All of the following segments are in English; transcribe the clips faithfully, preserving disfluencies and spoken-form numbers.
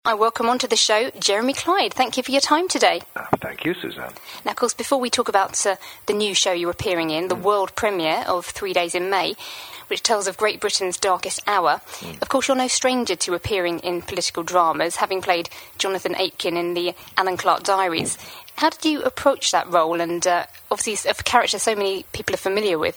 I welcome onto the show Jeremy Clyde. Thank you for your time today. Uh, thank you, Suzanne. Now, of course, before we talk about uh, the new show you're appearing in, the mm. world premiere of Three Days in May, which tells of Great Britain's darkest hour, mm. of course, you're no stranger to appearing in political dramas, having played Jonathan Aitken in the Alan Clark Diaries. Mm. How did you approach that role, and uh, obviously a character so many people are familiar with?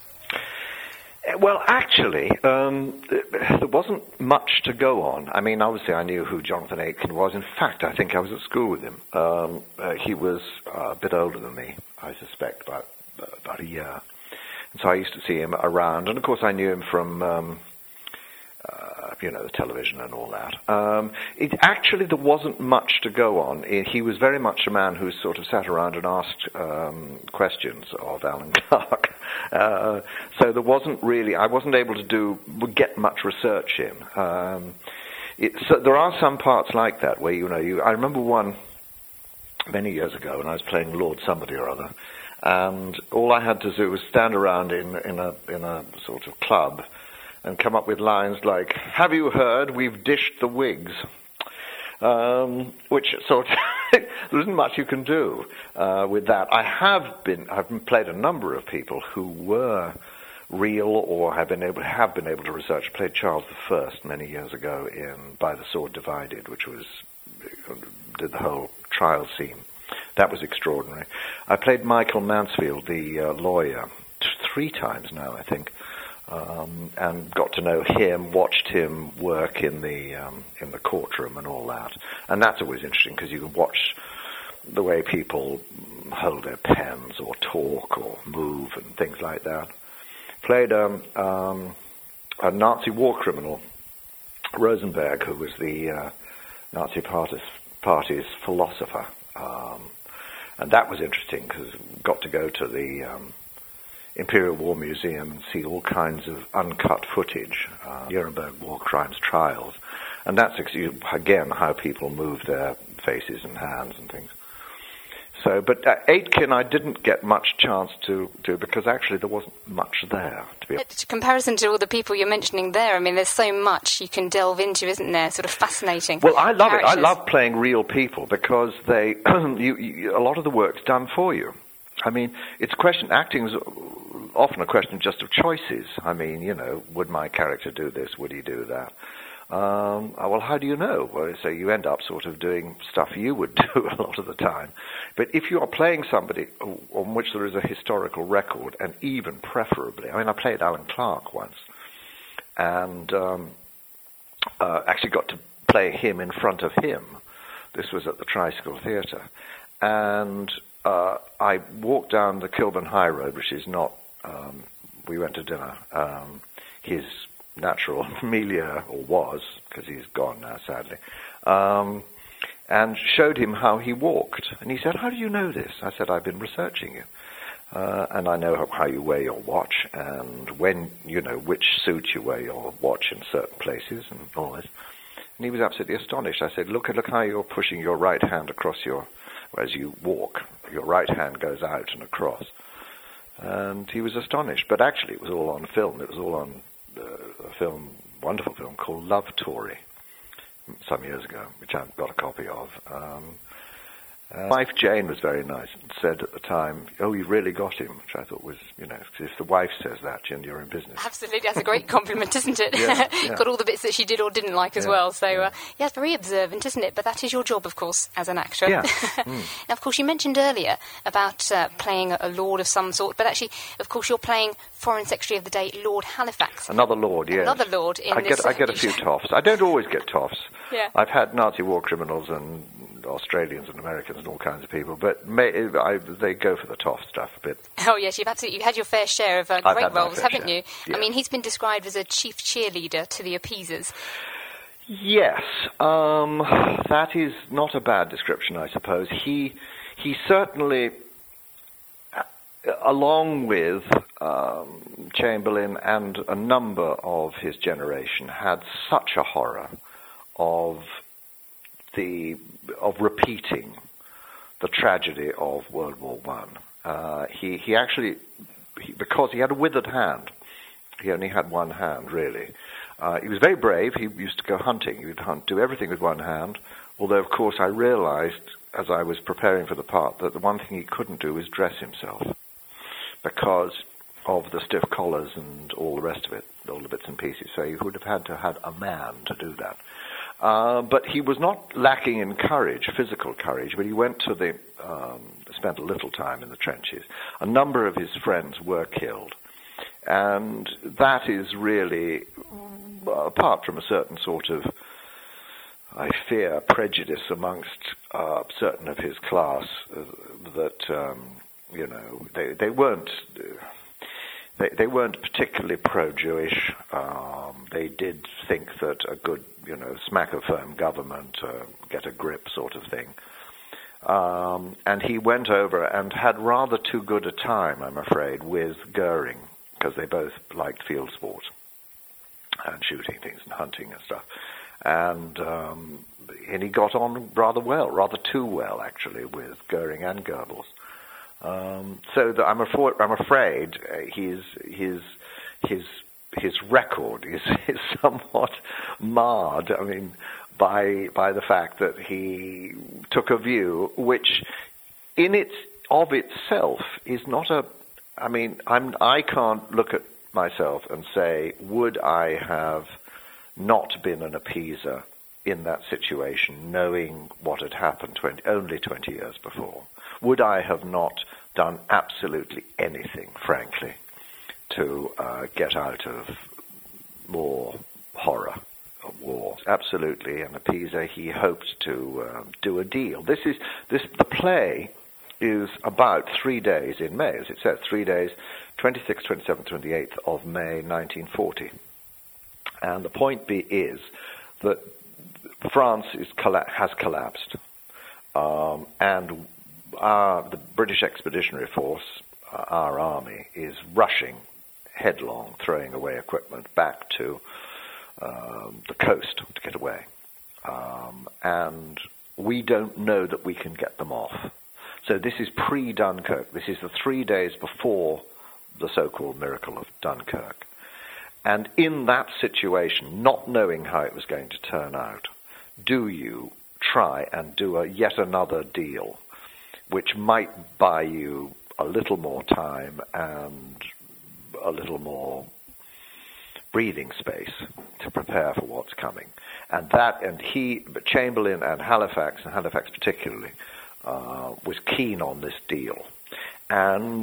Well, actually, um, there wasn't much to go on. I mean, obviously, I knew who Jonathan Aitken was. In fact, I think I was at school with him. Um, uh, he was uh, a bit older than me, I suspect, about uh, about a year. And so I used to see him around. And, of course, I knew him from, um, uh, you know, the television and all that. Um, it actually, there wasn't much to go on. He was very much a man who sort of sat around and asked um, questions of Alan Clark. Uh, so there wasn't really, I wasn't able to do, get much research in. Um, it, so there are some parts like that where, you know, you, I remember one many years ago when I was playing Lord Somebody or Other, and all I had to do was stand around in, in a, in a sort of club and come up with lines like, "Have you heard, we've dished the Whigs?" Um, which sort of, there isn't much you can do uh, with that. I have been, I've played a number of people who were real or have been able, have been able to research. I played Charles the First many years ago in By the Sword Divided, which was, did the whole trial scene. That was extraordinary. I played Michael Mansfield, the uh, lawyer, t- three times now, I think. Um, and got to know him, watched him work in the um, in the courtroom and all that. And that's always interesting because you can watch the way people hold their pens or talk or move and things like that. Played um, um, a Nazi war criminal, Rosenberg, who was the uh, Nazi party's, party's philosopher. Um, and that was interesting because got to go to the Um, Imperial War Museum and see all kinds of uncut footage, uh, Nuremberg war crimes trials, and that's again how people move their faces and hands and things. So, but uh, Aitken, I didn't get much chance to do because actually there wasn't much there. To be in comparison to all the people you're mentioning there, I mean, there's so much you can delve into, isn't there? Sort of fascinating. Well, I love characters. it. I love playing real people because they, you, you, a lot of the work's done for you. I mean, it's a question. Acting is often a question just of choices. I mean, you know, would my character do this? Would he do that? Um, well, how do you know? Well, so you end up sort of doing stuff you would do a lot of the time. But if you are playing somebody on which there is a historical record, and even preferably, I mean, I played Alan Clark once, and um, uh, actually got to play him in front of him. This was at the Tricycle Theatre, and Uh, I walked down the Kilburn High Road, which is not, um, we went to dinner, um, his natural milieu, or was, because he's gone now, sadly, um, and showed him how he walked. And he said, "How do you know this?" I said, "I've been researching you. Uh, and I know how you wear your watch, and when, you know, which suit you wear your watch in certain places, and all this." And he was absolutely astonished. I said, look, look how you're pushing your right hand across your, as you walk, your right hand goes out and across. And he was astonished. But actually, it was all on film. It was all on uh, a film, wonderful film called Love Tory, some years ago, which I've got a copy of. Um, uh, wife Jane was very nice and said at the time, "Oh, you really got him," which I thought was, you know, because if the wife says that, Jen, you're in business. Absolutely, that's a great compliment, isn't it? Yeah, yeah. Got all the bits that she did or didn't like as yeah, well. So, yeah. Uh, yeah, it's very observant, isn't it? But that is your job, of course, as an actor. Yeah. Mm. Now, of course, you mentioned earlier about uh, playing a lord of some sort, but actually, of course, you're playing Foreign Secretary of the Day, Lord Halifax. Another lord, yes. Another lord in I this... Get, I get a few toffs. I don't always get toffs. Yeah. I've had Nazi war criminals and Australians and Americans and all kinds of people, but may, I, they go for the toff stuff a bit. Oh, yes, you've absolutely you've had your fair share of uh, I've great had my roles, fair haven't share. you? Yeah. I mean, he's been described as a chief cheerleader to the appeasers. Yes, um, that is not a bad description, I suppose. He, he certainly, along with um, Chamberlain and a number of his generation, had such a horror of the of repeating the tragedy of World War One. Uh, he he actually, he, because he had a withered hand, he only had one hand really. Uh, he was very brave. He used to go hunting. He would hunt, do everything with one hand. Although, of course, I realized as I was preparing for the part that the one thing he couldn't do was dress himself because of the stiff collars and all the rest of it, all the bits and pieces. So he would have had to have had a man to do that. Uh, but he was not lacking in courage, physical courage, but he went to the, um, spent a little time in the trenches. A number of his friends were killed. And that is really, apart from a certain sort of, I fear, prejudice amongst uh, certain of his class, uh, that, um, you know, they, they weren't... They, they weren't particularly pro-Jewish. Um, they did think that a good, you know, smack of firm government, uh, get a grip sort of thing. Um, and he went over and had rather too good a time, I'm afraid, with Goering, because they both liked field sport and shooting things and hunting and stuff. And, um, and he got on rather well, rather too well, actually, with Goering and Goebbels. Um, so that I'm, afraid, I'm afraid his his his his record is, is somewhat marred. I mean, by by the fact that he took a view which, in its of itself, is not a. I mean, I'm I can't look at myself and say, would I have not been an appeaser in that situation, knowing what had happened twenty, only twenty years before? Would I have not done absolutely anything, frankly, to uh, get out of more horror of war? Absolutely, an appeaser. He hoped to uh, do a deal. This is this. The play is about three days in May, as it says, three days, twenty-sixth, twenty-seventh, twenty-eighth of May, nineteen forty. And the point be is that France is colla- has collapsed, um, and Uh, the British Expeditionary Force, uh, our army, is rushing headlong, throwing away equipment back to um, the coast to get away. Um, and we don't know that we can get them off. So this is pre-Dunkirk. This is the three days before the so-called miracle of Dunkirk. And in that situation, not knowing how it was going to turn out, do you try and do a yet another deal which might buy you a little more time and a little more breathing space to prepare for what's coming? And that, and he, Chamberlain and Halifax, and Halifax particularly, uh, was keen on this deal. And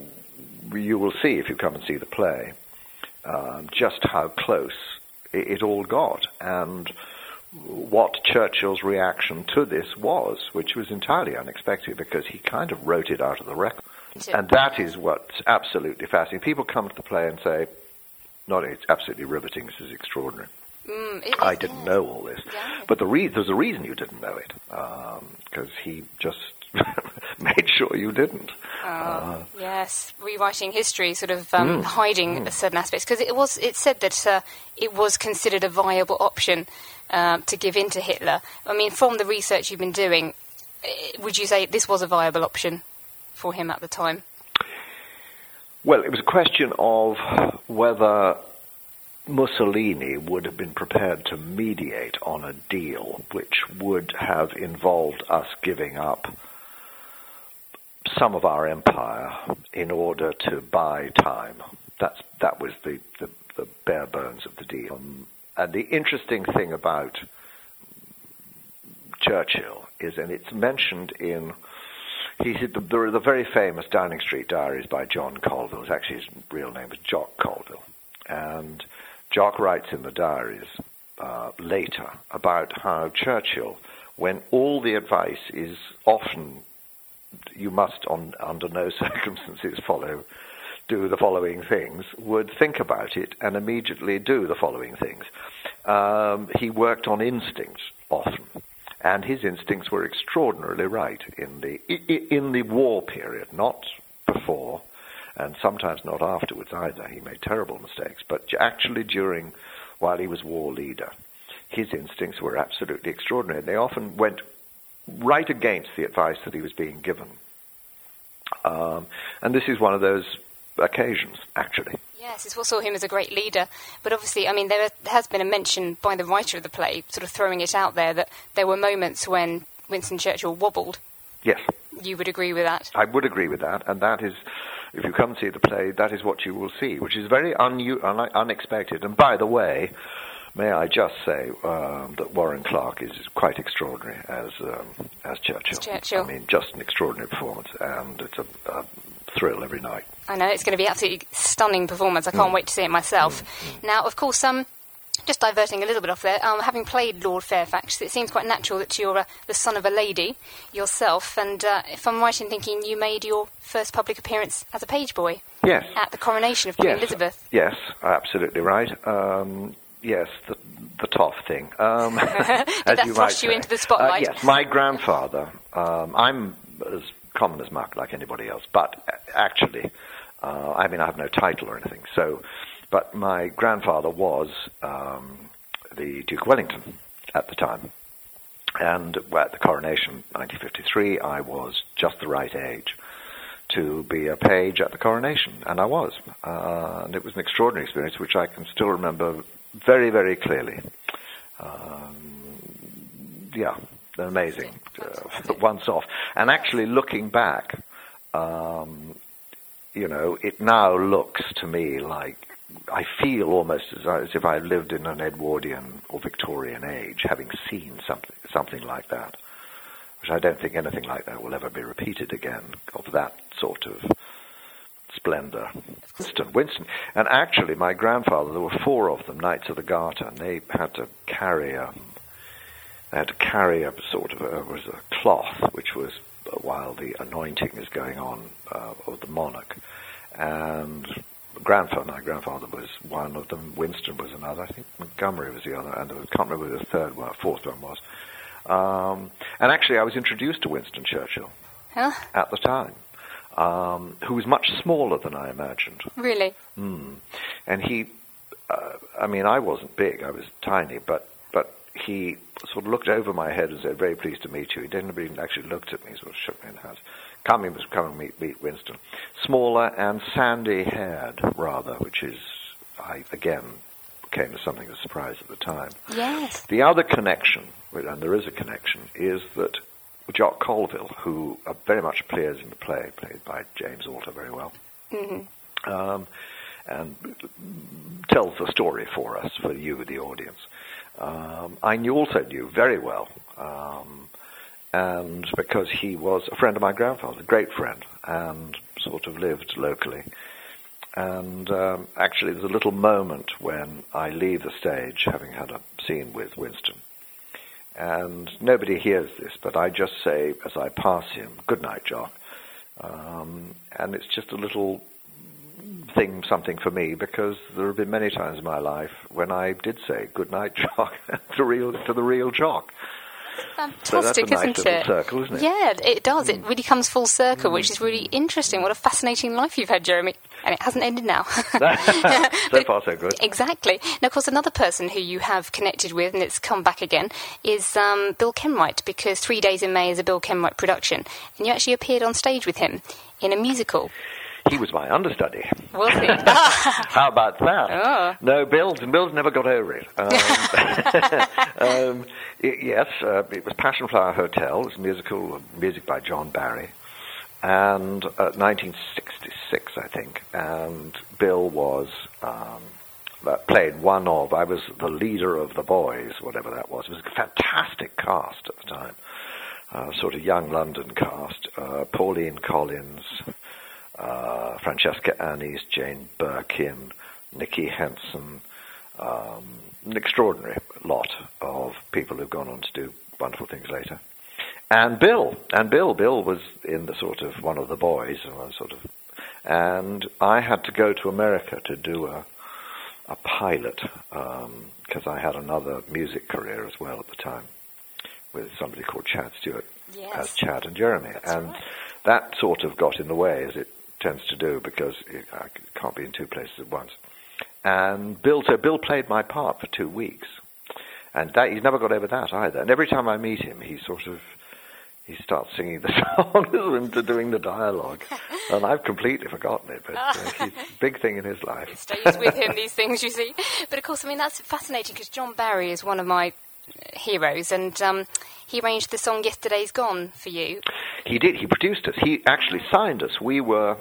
you will see, if you come and see the play, uh, just how close it, it all got. And what Churchill's reaction to this was, which was entirely unexpected, because he kind of wrote it out of the record. And that is what's absolutely fascinating. People come to the play and say, not it's absolutely riveting, this is extraordinary. Mm, it I is, didn't yeah. know all this. Yeah. But the re- there's a reason you didn't know it, because um, he just made sure you didn't. Oh, uh, yes, rewriting history, sort of um, mm, hiding mm. certain aspects, because it was. It said that uh, it was considered a viable option uh, to give in to Hitler. I mean, from the research you've been doing, would you say this was a viable option for him at the time? Well, it was a question of whether Mussolini would have been prepared to mediate on a deal which would have involved us giving up some of our empire in order to buy time. That's that was the, the, the bare bones of the deal. Um, and the interesting thing about Churchill is, and it's mentioned in, he said the, the, the very famous Downing Street Diaries by John Colville. It's actually his real name is Jock Colville. And Jock writes in the diaries uh, later about how Churchill, when all the advice is often, you must on, under no circumstances follow, do the following things, would think about it and immediately do the following things. Um, he worked on instinct often, and his instincts were extraordinarily right in the in the war period, not before, and sometimes not afterwards either. He made terrible mistakes, but actually during, while he was war leader, his instincts were absolutely extraordinary. They often went right against the advice that he was being given. Um, and this is one of those occasions, actually. Yes, it's what saw him as a great leader. But obviously, I mean, there has been a mention by the writer of the play, sort of throwing it out there, that there were moments when Winston Churchill wobbled. Yes. You would agree with that? I would agree with that, and that is, if you come see the play, that is what you will see, which is very un- un- unexpected. And by the way, may I just say um, that Warren Clarke is quite extraordinary as um, as Churchill. As Churchill. I mean, just an extraordinary performance, and it's a, a thrill every night. I know, it's going to be absolutely stunning performance. I can't mm. wait to see it myself. Mm. Now, of course, um, just diverting a little bit off there, um, having played Lord Fairfax, it seems quite natural that you're uh, the son of a lady yourself, and uh, if I'm right in thinking, you made your first public appearance as a page boy. Yes. At the coronation of Queen yes. Elizabeth. Yes, absolutely right. Um, yes, the, the toff thing. Um, Did as that you thrust might you say. into the spotlight? Uh, yes, my grandfather, um, I'm as common as muck like anybody else, but actually, uh, I mean, I have no title or anything, so... But my grandfather was um, the Duke of Wellington at the time. And at the coronation, nineteen fifty-three, I was just the right age to be a page at the coronation. And I was. Uh, and it was an extraordinary experience, which I can still remember very, very clearly. Um, yeah, amazing. Uh, once off. And actually looking back, um, you know, it now looks to me like I feel almost as, as if I lived in an Edwardian or Victorian age, having seen something something like that, which I don't think anything like that will ever be repeated again, of that sort of splendor. Winston, Winston. And actually, my grandfather, there were four of them, Knights of the Garter, and they had to carry a, they had to carry a sort of a, was a cloth, which was, while the anointing is going on uh, of the monarch, and grandfather, my grandfather was one of them, Winston was another, I think Montgomery was the other, and I can't remember who the third one, fourth one was. Um, and actually I was introduced to Winston Churchill huh? at the time, um, who was much smaller than I imagined. Really? Mm. And he, uh, I mean, I wasn't big, I was tiny, but, but he sort of looked over my head and said, very pleased to meet you. He didn't even actually looked at me, sort of shook me in the hands. Coming was come and meet, meet Winston. Smaller and sandy-haired, rather, which is, I again, came as something of a surprise at the time. Yes. The other connection, and there is a connection, is that Jock Colville, who uh, very much appears in the play, played by James Alter very well, mm-hmm. um, and tells the story for us, for you, the audience. Um, I knew, also knew very well, um, and because he was a friend of my grandfather, a great friend, and sort of lived locally. And um, actually there's a little moment when I leave the stage, having had a scene with Winston, and nobody hears this, but I just say, as I pass him, "Good night, Jock." Um, and it's just a little thing, something for me, because there have been many times in my life when I did say, "Good night, Jock," to, real, to the real Jock. Fantastic, so that's a nice isn't little it? circle, isn't it? Yeah, it does. It really comes full circle, which is really interesting. What a fascinating life you've had, Jeremy. And it hasn't ended now. So far, so good. Exactly. Now, of course, another person who you have connected with, and it's come back again, is um, Bill Kenwright, because Three Days in May is a Bill Kenwright production, and you actually appeared on stage with him in a musical. He was my understudy. Was he? How about that? Oh. No, Bill's, Bill's never got over it. Um, um, it yes, uh, it was Passion Flower Hotel. It was a musical, music by John Barry, and uh, nineteen sixty-six, I think. And Bill was um, uh, played one of. I was the leader of the boys, whatever that was. It was a fantastic cast at the time, uh, sort of young London cast. Uh, Pauline Collins. Uh, Francesca Annis, Jane Birkin, Nicky Henson, um, an extraordinary lot of people who've gone on to do wonderful things later. And Bill, and Bill, Bill was in the sort of one of the boys, and sort of, and I had to go to America to do a a pilot because um, I had another music career as well at the time with somebody called Chad Stewart yes. as Chad and Jeremy, That's and right. that sort of got in the way, as it tends to do, because it, I can't be in two places at once. And Bill, so Bill played my part for two weeks, and that, he's never got over that either. And every time I meet him, he sort of, he starts singing the song and doing the dialogue. And I've completely forgotten it, but uh, it's a big thing in his life. It stays with him, these things, you see. But, of course, I mean, that's fascinating because John Barry is one of my heroes, and um, he arranged the song Yesterday's Gone for you. He did. He produced us. He actually signed us. We were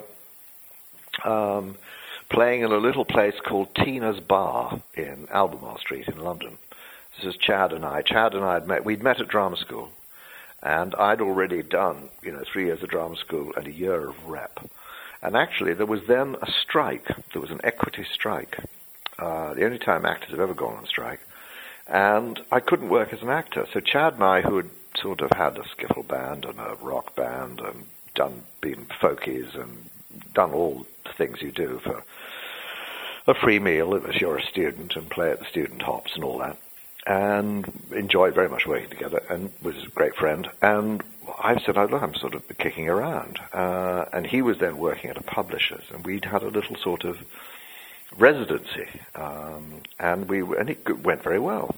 um, playing in a little place called Tina's Bar in Albemarle Street in London. This is Chad and I. Chad and I had met. We'd met at drama school. And I'd already done, you know, three years of drama school and a year of rep. And actually, there was then a strike. There was an equity strike. Uh, the only time actors have ever gone on strike. And I couldn't work as an actor. So Chad and I, who had sort of had a skiffle band and a rock band and done, been folkies and done all the things you do for a free meal if you're a student and play at the student hops and all that. And enjoyed very much working together, and was a great friend. And I said, oh, look, I'm sort of kicking around. Uh, and he was then working at a publisher's, and we'd had a little sort of residency. Um, and we and it went very well.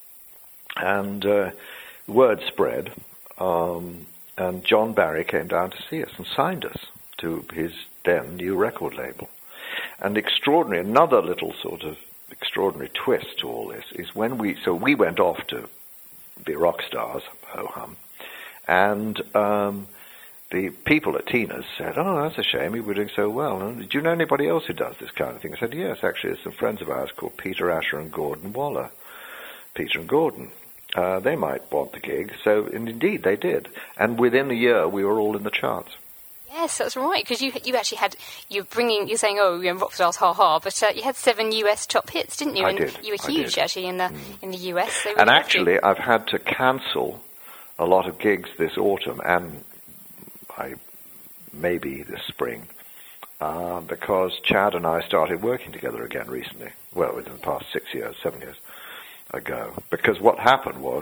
And uh, word spread, um, and John Barry came down to see us and signed us to his then new record label. And extraordinary, another little sort of extraordinary twist to all this is when we, so we went off to be rock stars, ho-hum, and um, the people at Tina's said, oh, that's a shame, we were doing so well. And do you know anybody else who does this kind of thing? I said, yes, actually, there's some friends of ours called Peter Asher and Gordon Waller. Peter and Gordon. Uh, they might want the gig. So, and indeed, they did. And within a year, we were all in the charts. Yes, that's right, because you you actually had, you're bringing, you're saying, oh, you're rock stars, ha-ha, but uh, you had seven U S top hits, didn't you? I and did. You were huge, actually, in the, mm. in the U S. So and actually, I've had to cancel a lot of gigs this autumn, and I maybe this spring, uh, because Chad and I started working together again recently, well, within the past six years, seven years ago. Because what happened was,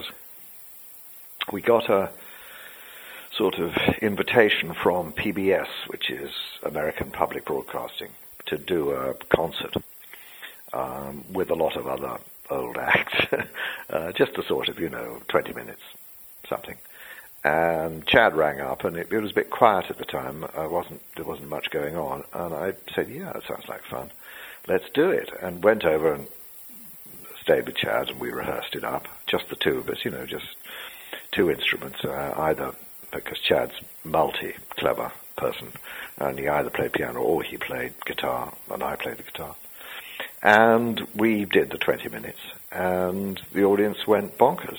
we got a sort of invitation from P B S, which is American Public Broadcasting, to do a concert um, with a lot of other old acts, uh, just a sort of, you know, twenty minutes, something. And Chad rang up, and it, it was a bit quiet at the time. I wasn't there wasn't much going on, and I said, "Yeah, it sounds like fun. Let's do it." And went over and stayed with Chad, and we rehearsed it up, just the two of us, you know, just two instruments, uh, either. Because Chad's multi-clever person, and he either played piano or he played guitar, and I played the guitar. And we did the twenty minutes, and the audience went bonkers.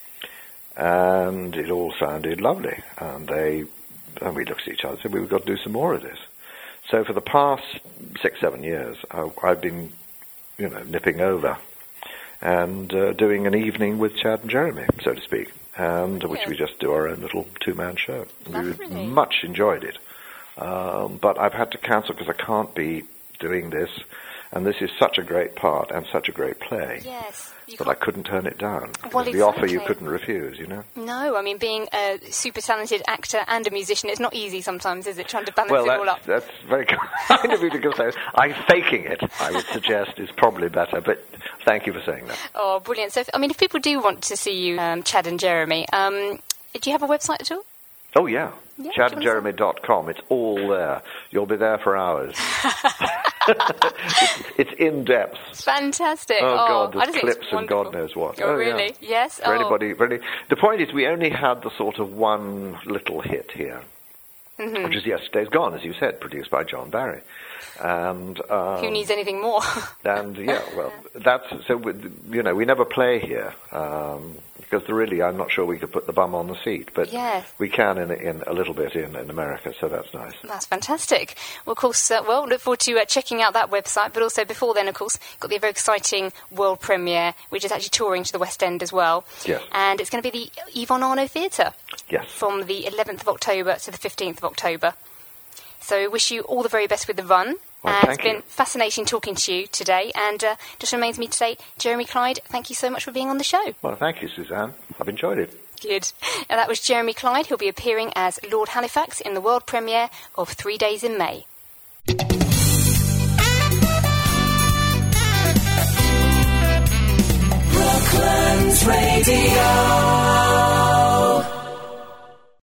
And it all sounded lovely, and they, and we looked at each other and said, we've got to do some more of this. So for the past six, seven years, I, I've been, you know, nipping over and uh, doing an evening with Chad and Jeremy, so to speak. And which yeah. we just do our own little two-man show. Lovely. We much enjoyed it. Um, but I've had to cancel because I can't be doing this. And this is such a great part and such a great play. Yes. But I couldn't turn it down. Well, the exactly. offer you couldn't refuse, you know? No, I mean, being a super talented actor and a musician, it's not easy sometimes, is it, trying to balance well, it all up? Well, that's very kind of you to say. I'm faking it, I would suggest, is probably better, but thank you for saying that. Oh, brilliant. So, if, I mean, if people do want to see you, um, Chad and Jeremy, um, do you have a website at all? Oh, yeah. yeah chad and jeremy dot com. It's all there. You'll be there for hours. it's, it's in depth. It's fantastic. Oh, oh God, there's clips and God knows what. Oh, oh really? Yeah. Yes. For oh. anybody, really. The point is, we only had the sort of one little hit here, mm-hmm. which is Yesterday's Gone, as you said, produced by John Barry. And um, who needs anything more? and yeah, well, that's so. You know, we never play here um, because really, I'm not sure we could put the bum on the seat, but yes. we can in, in a little bit in, in America, so that's nice. That's fantastic. Well, of course, uh, well, look forward to uh, checking out that website, but also before then, of course, got the very exciting world premiere, which is actually touring to the West End as well. Yes. And it's going to be the Yvonne Arnaud Theatre. Yes. From the eleventh of October to the fifteenth of October. So wish you all the very best with the run. Well, and thank it's been you. fascinating talking to you today. And uh, just remains me to say, Jeremy Clyde, thank you so much for being on the show. Well, thank you, Suzanne. I've enjoyed it. Good. And that was Jeremy Clyde. He'll be appearing as Lord Halifax in the world premiere of Three Days in May. Brooklands Radio.